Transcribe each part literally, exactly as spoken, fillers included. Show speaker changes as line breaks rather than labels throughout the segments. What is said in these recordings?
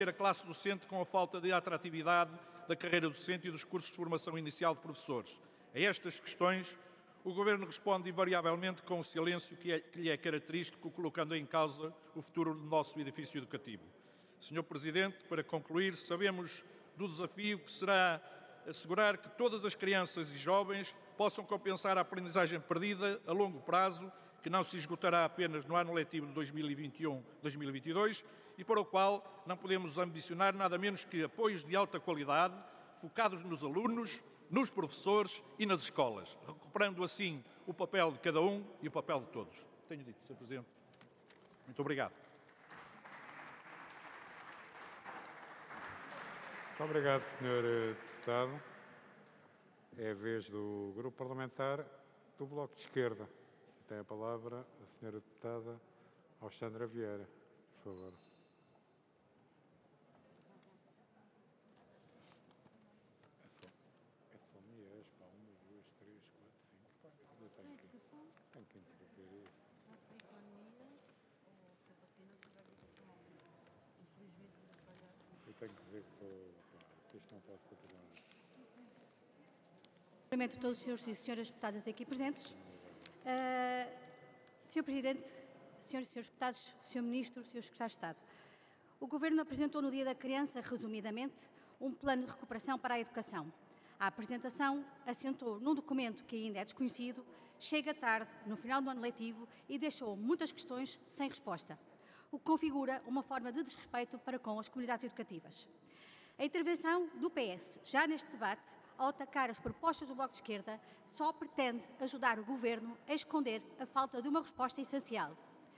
a classe docente com a falta de atratividade da carreira docente e dos cursos de formação inicial de professores. A estas questões, o Governo responde invariavelmente com o silêncio que, é, que lhe é característico, colocando em causa o futuro do nosso edifício educativo. senhor Presidente, para concluir, sabemos do desafio que será assegurar que todas as crianças e jovens possam compensar a aprendizagem perdida a longo prazo, que não se esgotará apenas no ano letivo de dois mil e vinte e um a dois mil e vinte e dois e para o qual não podemos ambicionar nada menos que apoios de alta qualidade, focados nos alunos, nos professores e nas escolas, recuperando assim o papel de cada um e o papel de todos. Tenho dito, senhor Presidente. Muito obrigado.
Muito obrigado, senhor Deputado. É a vez do Grupo Parlamentar do Bloco de Esquerda. Tem a palavra a senhora Deputada Alexandra Vieira, por favor. É só, é só mulheres, pá, uma, duas, três, quatro, cinco, pá, eu tenho que, tenho que interromper isso. Eu tenho que dizer que estou, que isto não pode continuar.
Cumprimento todos os senhores e senhoras deputadas aqui presentes. Uh, senhor Presidente, senhoras e senhores deputados, senhor Ministro, senhores Secretários de Estado, o Governo apresentou no Dia da Criança, resumidamente, um plano de recuperação para a educação. A apresentação assentou num documento que ainda é desconhecido, chega tarde, no final do ano letivo, e deixou muitas questões sem resposta, o que configura uma forma de desrespeito para com as comunidades educativas. A intervenção do P S, já neste debate, ao atacar as propostas do Bloco de Esquerda, só pretende ajudar o Governo a esconder a falta de uma resposta essencial.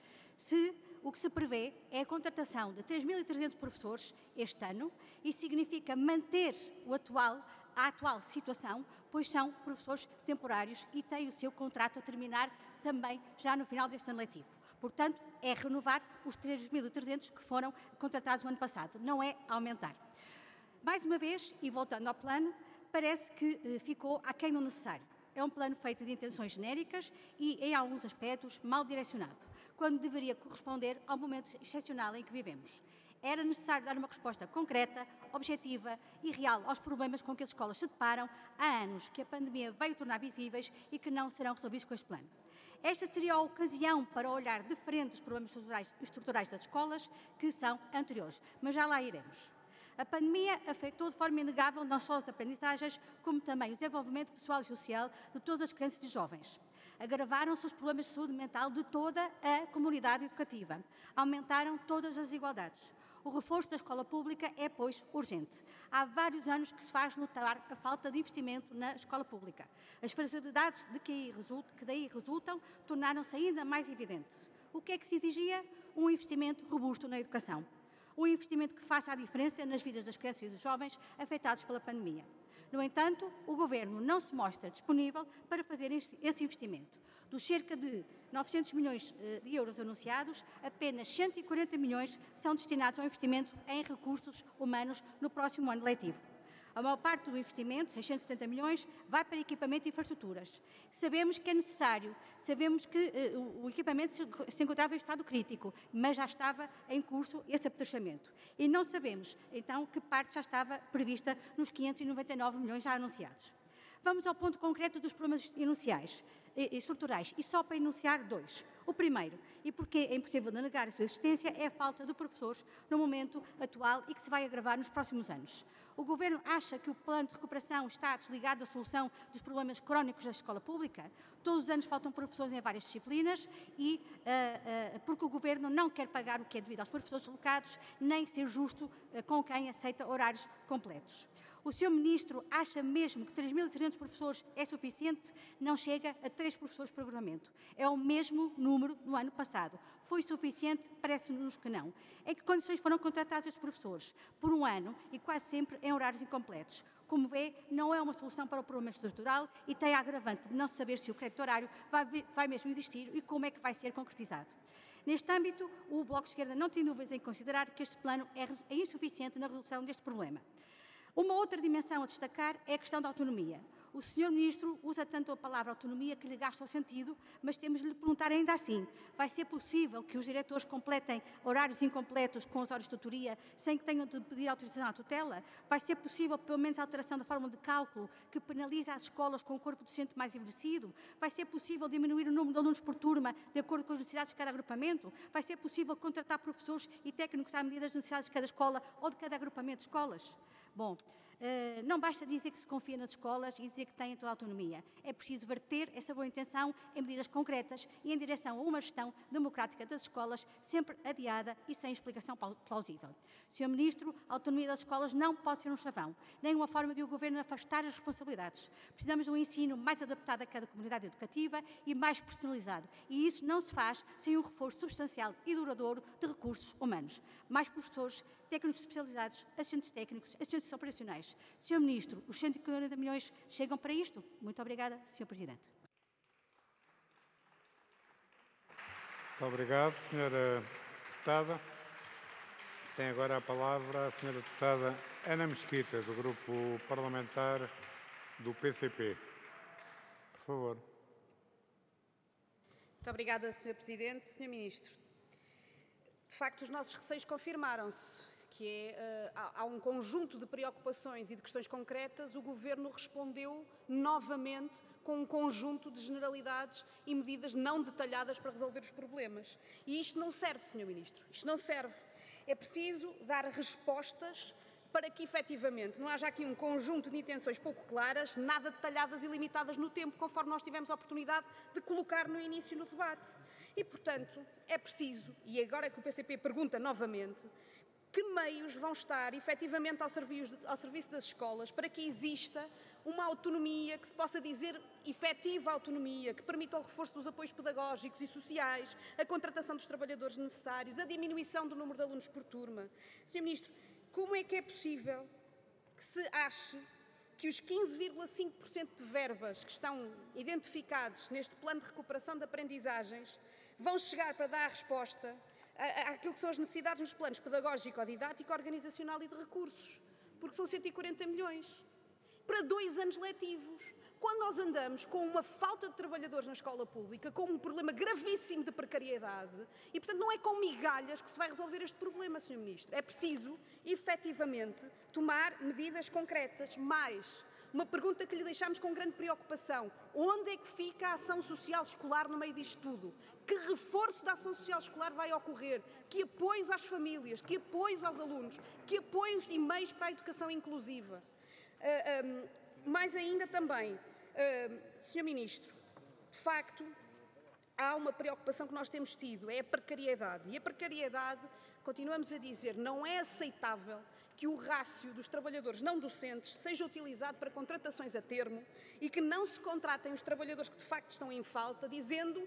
Se o que se prevê é a contratação de três mil e trezentos professores este ano, isso significa manter o atual, a atual situação, pois são professores temporários e têm o seu contrato a terminar também já no final deste ano letivo. Portanto, é renovar os três mil e trezentos que foram contratados no ano passado, não é aumentar. Mais uma vez, e voltando ao plano, parece que eh, ficou aquém do necessário. É um plano feito de intenções genéricas e, em alguns aspectos, mal direcionado, quando deveria corresponder ao momento excepcional em que vivemos. Era necessário dar uma resposta concreta, objetiva e real aos problemas com que as escolas se deparam há anos, que a pandemia veio tornar visíveis e que não serão resolvidos com este plano. Esta seria a ocasião para olhar de frente os problemas estruturais, estruturais das escolas, que são anteriores, mas já lá iremos. A pandemia afetou de forma inegável não só as aprendizagens, como também o desenvolvimento pessoal e social de todas as crianças e jovens. Agravaram-se os problemas de saúde mental de toda a comunidade educativa. Aumentaram todas as desigualdades. O reforço da escola pública é, pois, urgente. Há vários anos que se faz notar a falta de investimento na escola pública. As fragilidades de que, aí resulta, que daí resultam tornaram-se ainda mais evidentes. O que é que se exigia? Um investimento robusto na educação. Um investimento que faça a diferença nas vidas das crianças e dos jovens afetados pela pandemia. No entanto, o Governo não se mostra disponível para fazer esse investimento. Dos cerca de novecentos milhões de euros anunciados, apenas cento e quarenta milhões são destinados ao investimento em recursos humanos no próximo ano letivo. A maior parte do investimento, seiscentos e setenta milhões, vai para equipamento e infraestruturas. Sabemos que é necessário, sabemos que uh, o equipamento se, se encontrava em estado crítico, mas já estava em curso esse apetrechamento. E não sabemos, então, que parte já estava prevista nos quinhentos e noventa e nove milhões já anunciados. Vamos ao ponto concreto dos problemas enunciais, estruturais, e só para enunciar dois. O primeiro, e porque é impossível de negar a sua existência, é a falta de professores no momento atual e que se vai agravar nos próximos anos. O Governo acha que o plano de recuperação está desligado da solução dos problemas crónicos da escola pública? Todos os anos faltam professores em várias disciplinas e uh, uh, porque o Governo não quer pagar o que é devido aos professores alocados, nem ser justo uh, com quem aceita horários completos. O senhor Ministro acha mesmo que três mil e trezentos professores é suficiente? Não chega a três professores por agrupamento. É o mesmo número no ano passado. Foi suficiente? Parece-nos que não. Em que condições foram contratados estes professores? Por um ano e quase sempre em horários incompletos. Como vê, não é uma solução para o problema estrutural e tem a agravante de não saber se o crédito horário vai, vai mesmo existir e como é que vai ser concretizado. Neste âmbito, o Bloco de Esquerda não tem dúvidas em considerar que este plano é, é insuficiente na resolução deste problema. Uma outra dimensão a destacar é a questão da autonomia. O senhor Ministro usa tanto a palavra autonomia que lhe gasta o sentido, mas temos de lhe perguntar ainda assim, vai ser possível que os diretores completem horários incompletos com as horas de tutoria sem que tenham de pedir autorização à tutela? Vai ser possível, pelo menos, a alteração da fórmula de cálculo que penaliza as escolas com o corpo docente mais envelhecido? Vai ser possível diminuir o número de alunos por turma de acordo com as necessidades de cada agrupamento? Vai ser possível contratar professores e técnicos à medida das necessidades de cada escola ou de cada agrupamento de escolas? Bom, Uh, não basta dizer que se confia nas escolas e dizer que têm toda a autonomia. É preciso verter essa boa intenção em medidas concretas e em direção a uma gestão democrática das escolas, sempre adiada e sem explicação plausível. senhor Ministro, a autonomia das escolas não pode ser um chavão, nem uma forma de o Governo afastar as responsabilidades. Precisamos de um ensino mais adaptado a cada comunidade educativa e mais personalizado. E isso não se faz sem um reforço substancial e duradouro de recursos humanos. Mais professores, técnicos especializados, assistentes técnicos, assistentes operacionais. senhor Ministro, os cento e quarenta milhões chegam para isto? Muito obrigada, senhor Presidente.
Muito obrigado, senhora Deputada. Tem agora a palavra a senhora Deputada Ana Mesquita, do Grupo Parlamentar do P C P. Por favor.
Muito obrigada, senhor Presidente. senhor Ministro, de facto, os nossos receios confirmaram-se, que é, uh, há, há um conjunto de preocupações e de questões concretas, o Governo respondeu novamente com um conjunto de generalidades e medidas não detalhadas para resolver os problemas. E isto não serve, senhor Ministro, isto não serve. É preciso dar respostas para que, efetivamente, não haja aqui um conjunto de intenções pouco claras, nada detalhadas e limitadas no tempo, conforme nós tivemos a oportunidade de colocar no início no debate. E, portanto, é preciso, e agora é que o P C P pergunta novamente, que meios vão estar efetivamente ao serviço, ao serviço das escolas para que exista uma autonomia, que se possa dizer efetiva autonomia, que permita o reforço dos apoios pedagógicos e sociais, a contratação dos trabalhadores necessários, a diminuição do número de alunos por turma. senhor Ministro, como é que é possível que se ache que os quinze vírgula cinco por cento de verbas que estão identificados neste plano de recuperação de aprendizagens vão chegar para dar resposta àquilo que são as necessidades nos planos pedagógico, didático, organizacional e de recursos? Porque são cento e quarenta milhões para dois anos letivos. Quando nós andamos com uma falta de trabalhadores na escola pública, com um problema gravíssimo de precariedade, e portanto não é com migalhas que se vai resolver este problema, senhor Ministro. É preciso, efetivamente, tomar medidas concretas. Mais, uma pergunta que lhe deixamos com grande preocupação. Onde é que fica a ação social escolar no meio disto tudo? Que reforço da ação social escolar vai ocorrer? Que apoios às famílias? Que apoios aos alunos? Que apoios e meios para a educação inclusiva? Uh, um, mais ainda também, uh, senhor Ministro, de facto, há uma preocupação que nós temos tido, é a precariedade. E a precariedade, continuamos a dizer, não é aceitável que o rácio dos trabalhadores não docentes seja utilizado para contratações a termo e que não se contratem os trabalhadores que de facto estão em falta, dizendo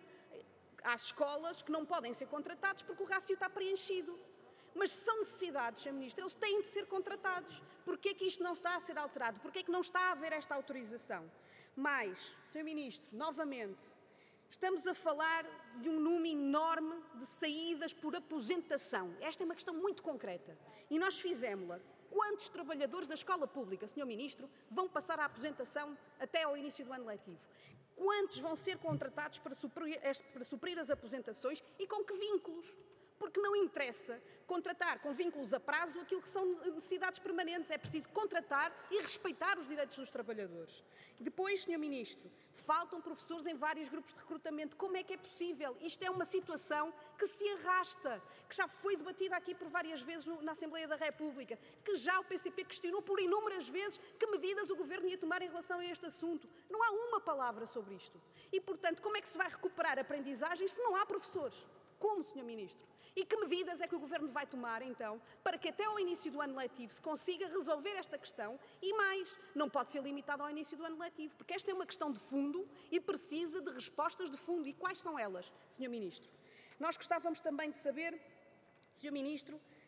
às escolas que não podem ser contratados porque o rácio está preenchido. Mas se são necessidades, senhor Ministro, eles têm de ser contratados. Porquê é que isto não está a ser alterado? Porquê é que não está a haver esta autorização? Mas, senhor Ministro, novamente, estamos a falar de um número enorme de saídas por aposentação. Esta é uma questão muito concreta. E nós fizemos-la. Quantos trabalhadores da escola pública, senhor Ministro, vão passar à aposentação até ao início do ano letivo? Quantos vão ser contratados para suprir, para suprir as aposentações e com que vínculos? Porque não interessa contratar com vínculos a prazo aquilo que são necessidades permanentes. É preciso contratar e respeitar os direitos dos trabalhadores. Depois, senhor Ministro, faltam professores em vários grupos de recrutamento. Como é que é possível? Isto é uma situação que se arrasta, que já foi debatida aqui por várias vezes na Assembleia da República, que já o P C P questionou por inúmeras vezes que medidas o Governo ia tomar em relação a este assunto. Não há uma palavra sobre isto. E, portanto, como é que se vai recuperar a aprendizagem se não há professores? Como, senhor Ministro? E que medidas é que o Governo vai tomar, então, para que até ao início do ano letivo se consiga resolver esta questão? E mais, não pode ser limitado ao início do ano letivo, porque esta é uma questão de fundo e precisa de respostas de fundo. E quais são elas, senhor Ministro? Nós gostávamos também de saber, senhor Ministro,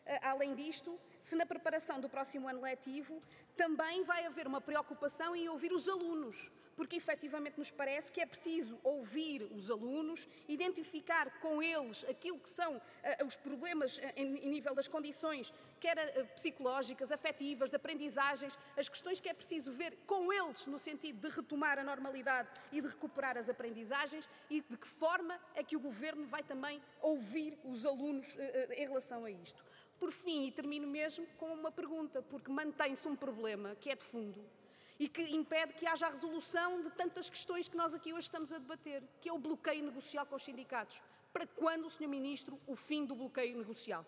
além disto, se na preparação do próximo ano letivo também vai haver uma preocupação em ouvir os alunos, porque efetivamente nos parece que é preciso ouvir os alunos, identificar com eles aquilo que são uh, os problemas uh, em, em nível das condições, quer uh, psicológicas, afetivas, de aprendizagens, as questões que é preciso ver com eles no sentido de retomar a normalidade e de recuperar as aprendizagens e de que forma é que o Governo vai também ouvir os alunos uh, uh, em relação a isto. Por fim, e termino mesmo com uma pergunta, porque mantém-se um problema que é de fundo e que impede que haja a resolução de tantas questões que nós aqui hoje estamos a debater, que é o bloqueio negocial com os sindicatos. Para quando, senhor Ministro, o fim do bloqueio negocial?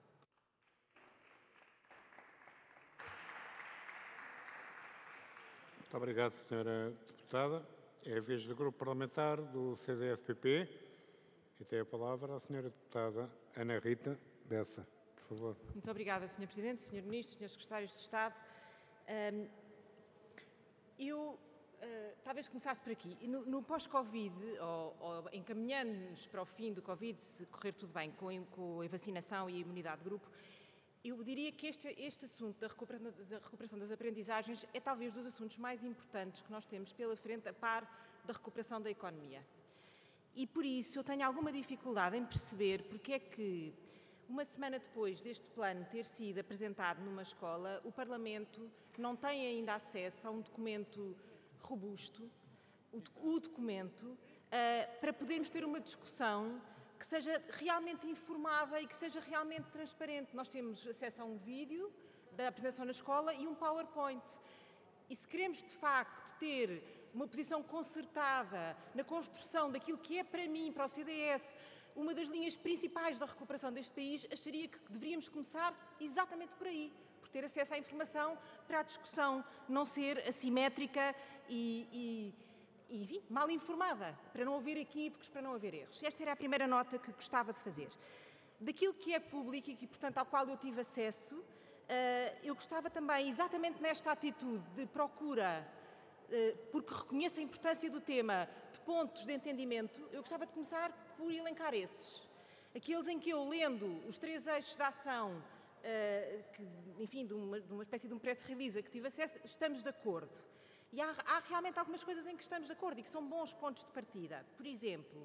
Muito obrigado, senhora Deputada. É a vez do Grupo Parlamentar do C D S P P e tem a palavra a senhora Deputada Ana Rita Bessa. Por favor.
Muito obrigada, senhor Presidente, senhor Ministro, senhores Secretários de Estado. Um, eu uh, talvez começasse por aqui. No, no pós-Covid, ou, ou encaminhando-nos para o fim do Covid, se correr tudo bem com, com a vacinação e a imunidade de grupo, eu diria que este, este assunto da recuperação, da recuperação das aprendizagens é talvez dos assuntos mais importantes que nós temos pela frente a par da recuperação da economia. E por isso eu tenho alguma dificuldade em perceber porque é que, uma semana depois deste plano ter sido apresentado numa escola, o Parlamento não tem ainda acesso a um documento robusto, o, o documento, uh, para podermos ter uma discussão que seja realmente informada e que seja realmente transparente. Nós temos acesso a um vídeo da apresentação na escola e um PowerPoint. E se queremos, de facto, ter uma posição concertada na construção daquilo que é, para mim, para o C D S, uma das linhas principais da recuperação deste país, acharia que deveríamos começar exatamente por aí, por ter acesso à informação, para a discussão não ser assimétrica e, e, e enfim, mal informada, para não haver equívocos, para não haver erros. Esta era a primeira nota que gostava de fazer. Daquilo que é público e que, portanto, ao qual eu tive acesso, eu gostava também, exatamente nesta atitude de procura, porque reconheço a importância do tema, de pontos de entendimento, eu gostava de começar por elencar esses. Aqueles em que eu, lendo os três eixos da ação, uh, que, enfim, de uma, de uma espécie de um press release a que tive acesso, estamos de acordo. E há, há realmente algumas coisas em que estamos de acordo e que são bons pontos de partida. Por exemplo,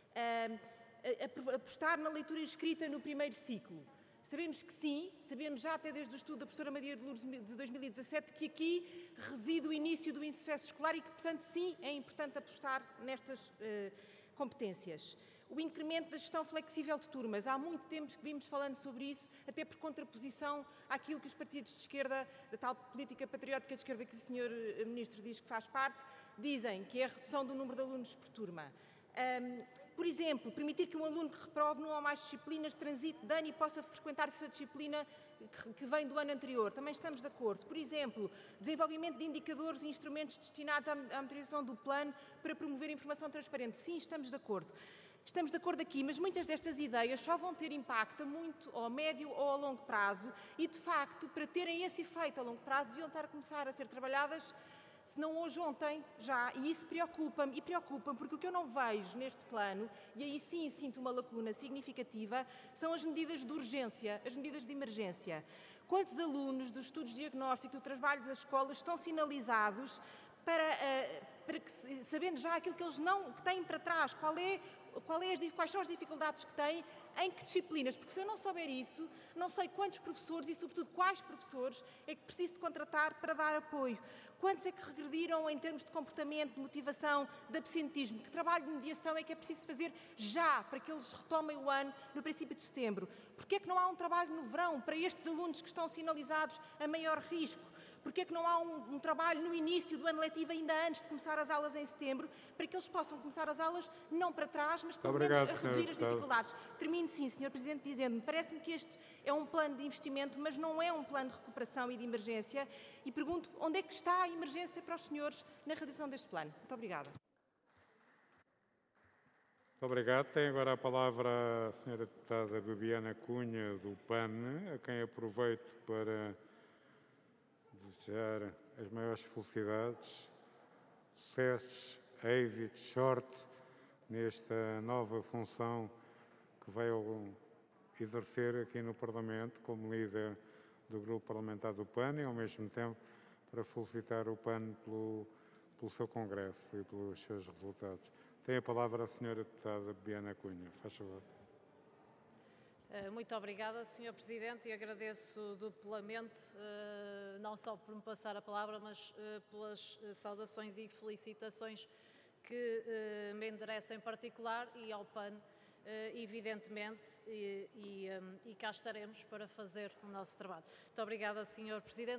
uh, apostar na leitura escrita no primeiro ciclo. Sabemos que sim, sabemos já até desde o estudo da professora Maria de Lourdes de dois mil e dezassete que aqui reside o início do insucesso escolar e que, portanto, sim, é importante apostar nestas uh, competências. O incremento da gestão flexível de turmas. Há muito tempo que vimos falando sobre isso, até por contraposição àquilo que os partidos de esquerda, da tal política patriótica de esquerda que o senhor Ministro diz que faz parte, dizem que é a redução do número de alunos por turma. Um, por exemplo, permitir que um aluno que reprove numa ou mais disciplinas transite de ano e possa frequentar essa disciplina que, que vem do ano anterior. Também estamos de acordo. Por exemplo, desenvolvimento de indicadores e instrumentos destinados à, à monitorização do plano para promover informação transparente. Sim, estamos de acordo. Estamos de acordo aqui, mas muitas destas ideias só vão ter impacto a muito, ou a médio ou a longo prazo e, de facto, para terem esse efeito a longo prazo, deviam estar a começar a ser trabalhadas, se não hoje, ontem, já, e isso preocupa-me, e preocupa-me porque o que eu não vejo neste plano, e aí sim sinto uma lacuna significativa, são as medidas de urgência, as medidas de emergência. Quantos alunos dos estudos de diagnóstico do trabalho das escolas estão sinalizados para, uh, para que, sabendo já aquilo que eles não que têm para trás, qual é, qual é as, quais são as dificuldades que têm, em que disciplinas? Porque se eu não souber isso, não sei quantos professores e, sobretudo, quais professores é que preciso de contratar para dar apoio. Quantos é que regrediram em termos de comportamento, de motivação, de absentismo? Que trabalho de mediação é que é preciso fazer já para que eles retomem o ano no princípio de setembro? Porquê é que não há um trabalho no verão para estes alunos que estão sinalizados a maior risco? Porquê é que não há um, um trabalho no início do ano letivo, ainda antes de começar as aulas em setembro, para que eles possam começar as aulas não para trás, mas pelo menos a reduzir as dificuldades? Termino sim, senhor Presidente, dizendo-me, parece-me que este é um plano de investimento, mas não é um plano de recuperação e de emergência, e pergunto onde é que está a emergência para os senhores na realização deste plano. Muito obrigada.
Muito obrigado. Tem agora a palavra a senhora Deputada Bibiana Cunha, do P A N, a quem aproveito para desejar as maiores felicidades, sucessos, êxitos, sorte nesta nova função que vai exercer aqui no Parlamento como líder do grupo parlamentar do P A N e, ao mesmo tempo, para felicitar o P A N pelo, pelo seu congresso e pelos seus resultados. Tem a palavra a senhora deputada Bibiana Cunha. Faz favor.
Muito obrigada, senhor Presidente, e agradeço duplamente, não só por me passar a palavra, mas pelas saudações e felicitações que me endereçam em particular e ao P A N, evidentemente, e, e, e cá estaremos para fazer o nosso trabalho. Muito obrigada, senhor Presidente.